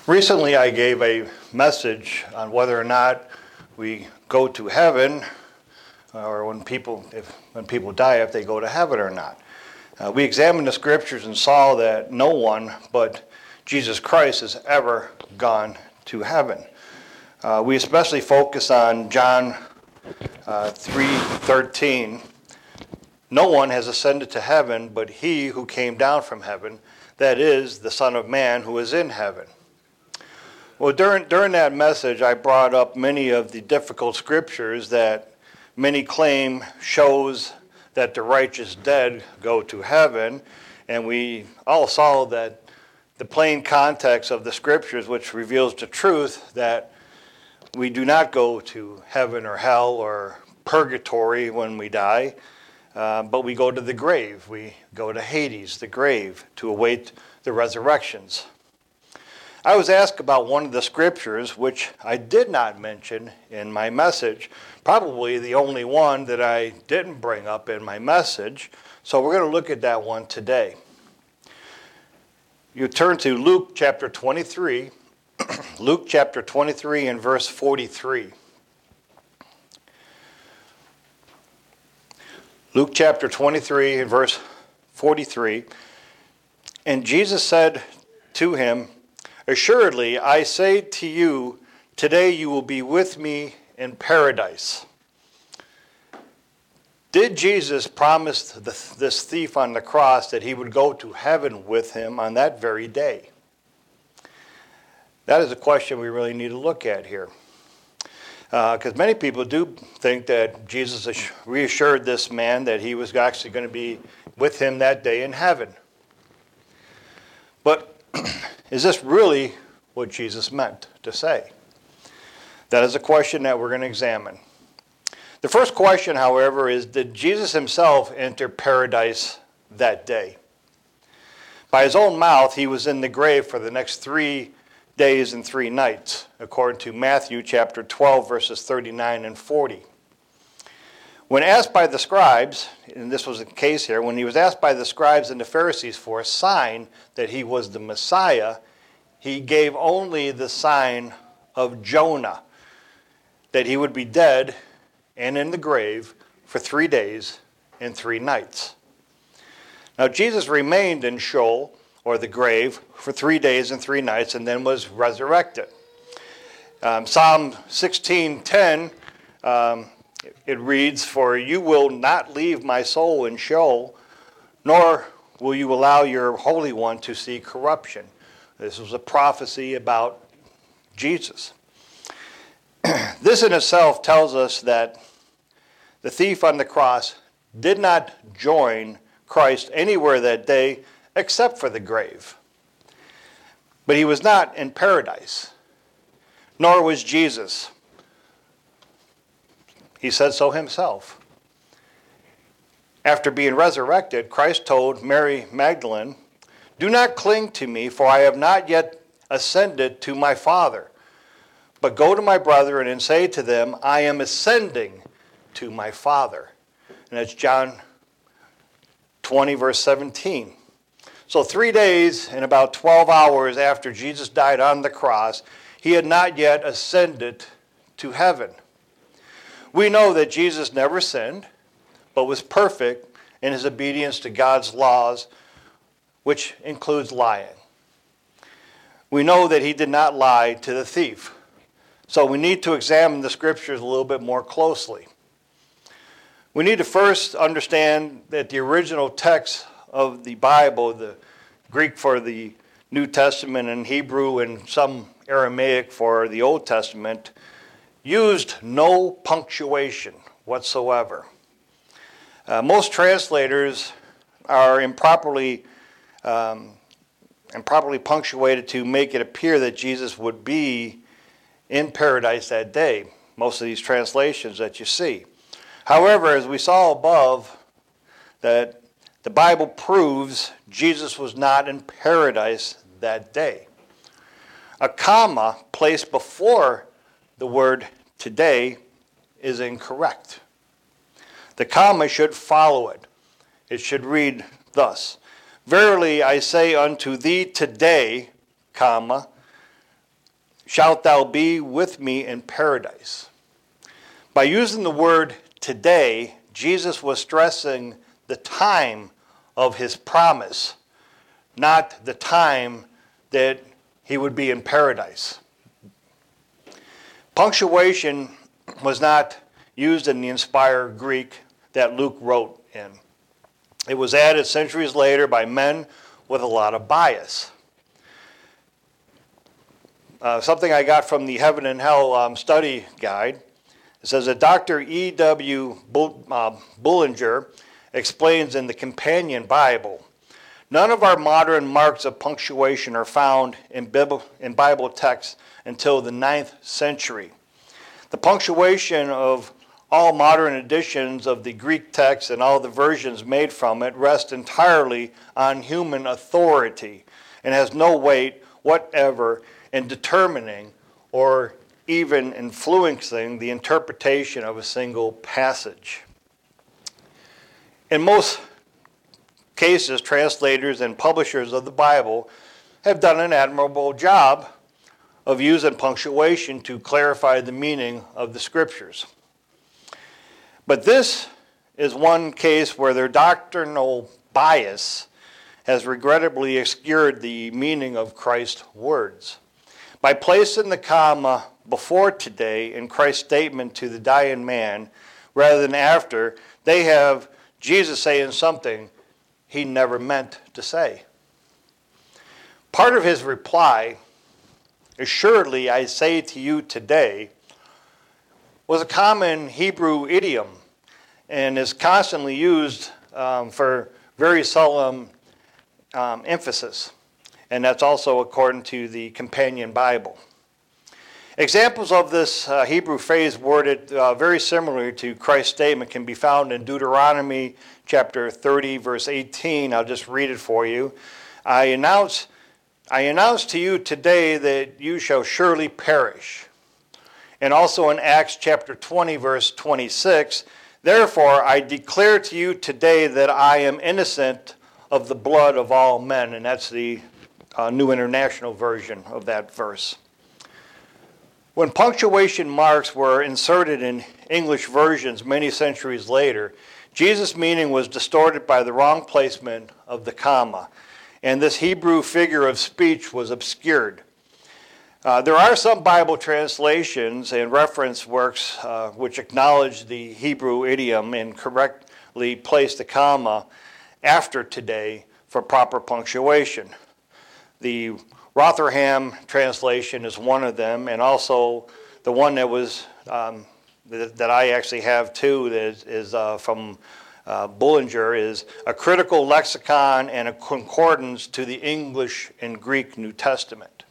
Recently, I gave a message on whether or not we go to heaven, or when people die, if they go to heaven or not. We examined the scriptures and saw that no one but Jesus Christ has ever gone to heaven. We especially focus on John 3:13. No one has ascended to heaven but he who came down from heaven, that is, the Son of Man who is in heaven. Well, during that message, I brought up many of the difficult scriptures that many claim shows that the righteous dead go to heaven, and we all saw that the plain context of the scriptures, which reveals the truth that we do not go to heaven or hell or purgatory when we die, but we go to the grave. We go to Hades, the grave, to await the resurrections. I was asked about one of the scriptures, which I did not mention in my message, probably the only one that I didn't bring up in my message, so we're going to look at that one today. You turn to Luke chapter 23, Luke chapter 23 and verse 43. Luke chapter 23 and verse 43, and Jesus said to him, "Assuredly, I say to you, today you will be with me in paradise." Did Jesus promise this thief on the cross that he would go to heaven with him on that very day? That is a question we really need to look at here. Because many people do think that Jesus reassured this man that he was actually going to be with him that day in heaven. But is this really what Jesus meant to say? That is a question that we're going to examine. The first question, however, is, did Jesus himself enter paradise that day? By his own mouth, he was in the grave for the next 3 days and 3 nights, according to Matthew chapter 12, verses 39 and 40. When asked by the scribes, and this was the case here, when he was asked by the scribes and the Pharisees for a sign that he was the Messiah, he gave only the sign of Jonah, that he would be dead and in the grave for 3 days and 3 nights. Now Jesus remained in Sheol, or the grave, for 3 days and 3 nights, and then was resurrected. Psalm 16:10, it reads, "For you will not leave my soul in Sheol, nor will you allow your Holy One to see corruption." This was a prophecy about Jesus. This in itself tells us that the thief on the cross did not join Christ anywhere that day except for the grave. But he was not in paradise, nor was Jesus. He said so himself. After being resurrected, Christ told Mary Magdalene, "Do not cling to me, for I have not yet ascended to my Father. But go to my brethren and say to them, I am ascending to my Father." And that's John 20, verse 17. So 3 days and about 12 hours after Jesus died on the cross, he had not yet ascended to heaven. We know that Jesus never sinned, but was perfect in his obedience to God's laws, which includes lying. We know that he did not lie to the thief. So we need to examine the scriptures a little bit more closely. We need to first understand that the original text of the Bible, the Greek for the New Testament and Hebrew and some Aramaic for the Old Testament, used no punctuation whatsoever. Most translators are improperly punctuated to make it appear that Jesus would be in paradise that day, most of these translations that you see. However, as we saw above, that the Bible proves Jesus was not in paradise that day. A comma placed before the word today is incorrect. The comma should follow it. It should read thus, "Verily I say unto thee today, comma, shalt thou be with me in paradise. By using the word today, Jesus was stressing the time of his promise, not the time that he would be in paradise. Punctuation was not used in the inspired Greek that Luke wrote in. It was added centuries later by men with a lot of bias. Something I got from the Heaven and Hell study guide. It says that Dr. E.W. Bullinger explains in the Companion Bible, none of our modern marks of punctuation are found in Bible texts until the 9th century. The punctuation of all modern editions of the Greek text and all the versions made from it rest entirely on human authority and has no weight whatever in determining or even influencing the interpretation of a single passage. In most cases, translators and publishers of the Bible have done an admirable job of using punctuation to clarify the meaning of the scriptures. But this is one case where their doctrinal bias has regrettably obscured the meaning of Christ's words. By placing the comma before today in Christ's statement to the dying man rather than after, they have Jesus saying something he never meant to say. Part of his reply, assuredly I say to you today, was a common Hebrew idiom and is constantly used for very solemn emphasis. And that's also according to the Companion Bible. Examples of this Hebrew phrase worded very similarly to Christ's statement can be found in Deuteronomy chapter 30, verse 18. I'll just read it for you. I announce to you today that you shall surely perish. And also in Acts chapter 20, verse 26, therefore I declare to you today that I am innocent of the blood of all men. And that's the New International Version of that verse. When punctuation marks were inserted in English versions many centuries later, Jesus' meaning was distorted by the wrong placement of the comma, and this Hebrew figure of speech was obscured. There are some Bible translations and reference works which acknowledge the Hebrew idiom and correctly place the comma after today for proper punctuation. The Rotherham translation is one of them, and also the one that was that I actually have too that is from Bullinger is a critical lexicon and a concordance to the English and Greek New Testament.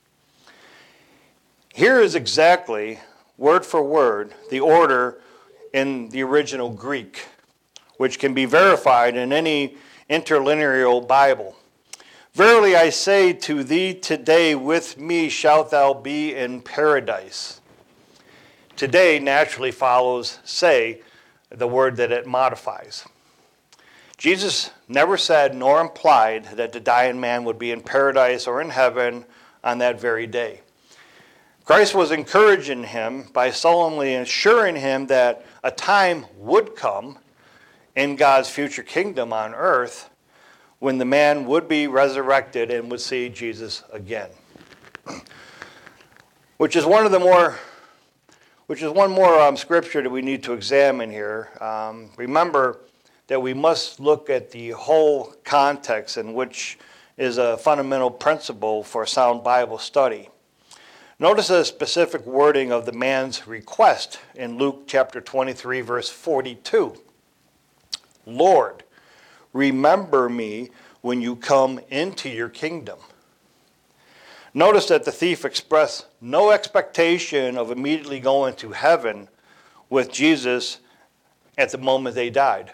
Here is exactly, word for word, the order in the original Greek, which can be verified in any interlinear Bible. Verily I say to thee, today with me shalt thou be in paradise. Today naturally follows say, the word that it modifies. Jesus never said nor implied that the dying man would be in paradise or in heaven on that very day. Christ was encouraging him by solemnly assuring him that a time would come in God's future kingdom on earth when the man would be resurrected and would see Jesus again. Which is one more scripture that we need to examine here. Remember that we must look at the whole context, in which is a fundamental principle for sound Bible study. Notice the specific wording of the man's request in Luke chapter 23, verse 42. Lord, remember me when you come into your kingdom. Notice that the thief expressed no expectation of immediately going to heaven with Jesus at the moment they died.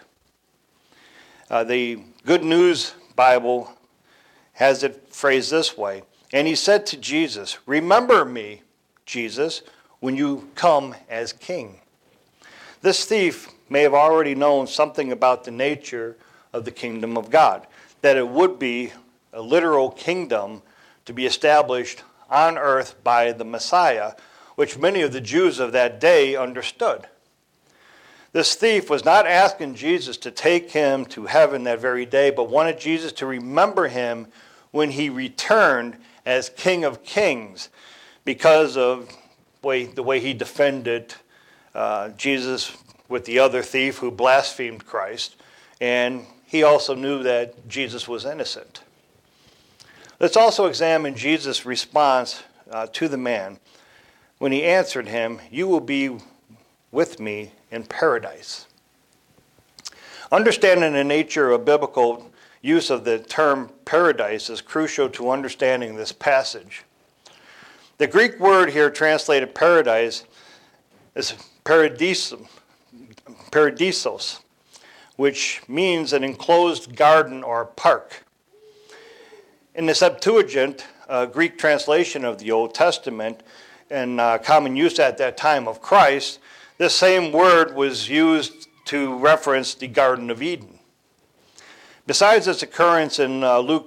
The Good News Bible has it phrased this way. And he said to Jesus, remember me, Jesus, when you come as king. This thief may have already known something about the nature of the kingdom of God, that it would be a literal kingdom to be established on earth by the Messiah, which many of the Jews of that day understood. This thief was not asking Jesus to take him to heaven that very day, but wanted Jesus to remember him when he returned as King of Kings because of the way he defended Jesus with the other thief who blasphemed Christ. And he also knew that Jesus was innocent. Let's also examine Jesus' response to the man when he answered him, "You will be with me in paradise." Understanding the nature of biblical use of the term paradise is crucial to understanding this passage. The Greek word here translated paradise is paradisos, which means an enclosed garden or park. In the Septuagint, a Greek translation of the Old Testament, and common use at that time of Christ, this same word was used to reference the Garden of Eden. Besides its occurrence in Luke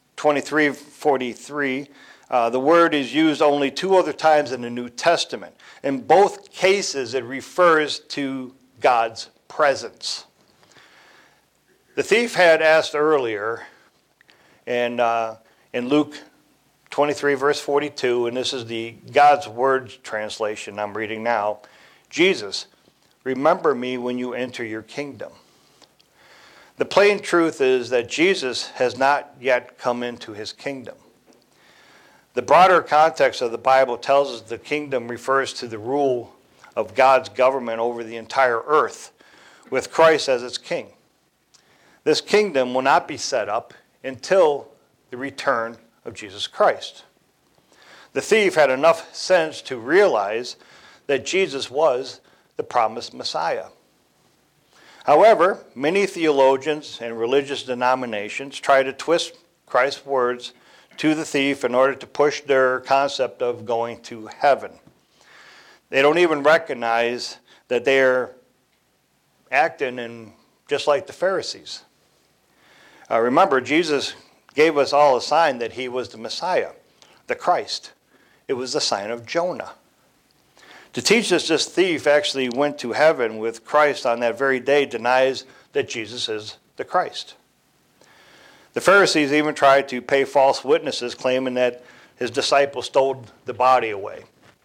23:43, the word is used only 2 other times in the New Testament. In both cases, it refers to God's presence. The thief had asked earlier, and in Luke 23, verse 42, and this is the God's Word translation I'm reading now, "Jesus, remember me when you enter your kingdom." The plain truth is that Jesus has not yet come into his kingdom. The broader context of the Bible tells us the kingdom refers to the rule of God's government over the entire earth, with Christ as its king. This kingdom will not be set up until the return of Jesus Christ. The thief had enough sense to realize that Jesus was the promised Messiah. However, many theologians and religious denominations try to twist Christ's words to the thief in order to push their concept of going to heaven. They don't even recognize that they're acting just like the Pharisees. Remember, Jesus gave us all a sign that he was the Messiah, the Christ. It was the sign of Jonah. To teach us this thief actually went to heaven with Christ on that very day denies that Jesus is the Christ. The Pharisees even tried to pay false witnesses, claiming that his disciples stole the body away.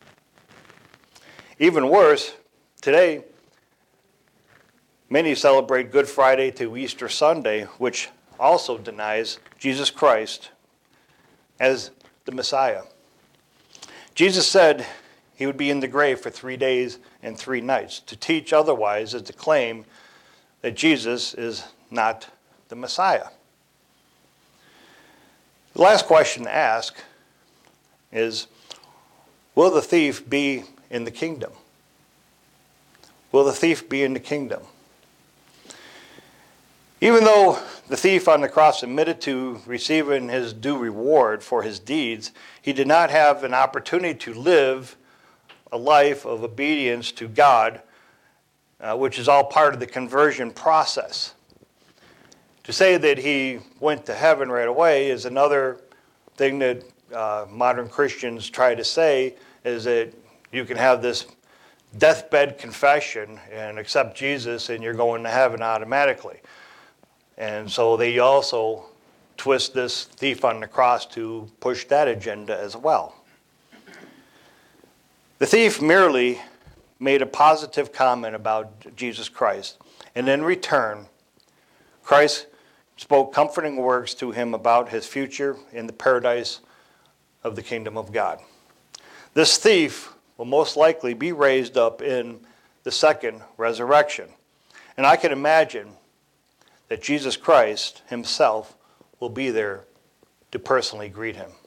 Even worse, today, many celebrate Good Friday to Easter Sunday, which also denies Jesus Christ as the Messiah. Jesus said he would be in the grave for 3 days and 3 nights. To teach otherwise is to claim that Jesus is not the Messiah. The last question to ask is, will the thief be in the kingdom? Will the thief be in the kingdom? Even though the thief on the cross admitted to receiving his due reward for his deeds, he did not have an opportunity to live a life of obedience to God, which is all part of the conversion process. To say that he went to heaven right away is another thing that modern Christians try to say, is that you can have this deathbed confession and accept Jesus and you're going to heaven automatically. And so they also twist this thief on the cross to push that agenda as well. The thief merely made a positive comment about Jesus Christ, and in return, Christ spoke comforting words to him about his future in the paradise of the kingdom of God. This thief will most likely be raised up in the second resurrection. And I can imagine that Jesus Christ himself will be there to personally greet him.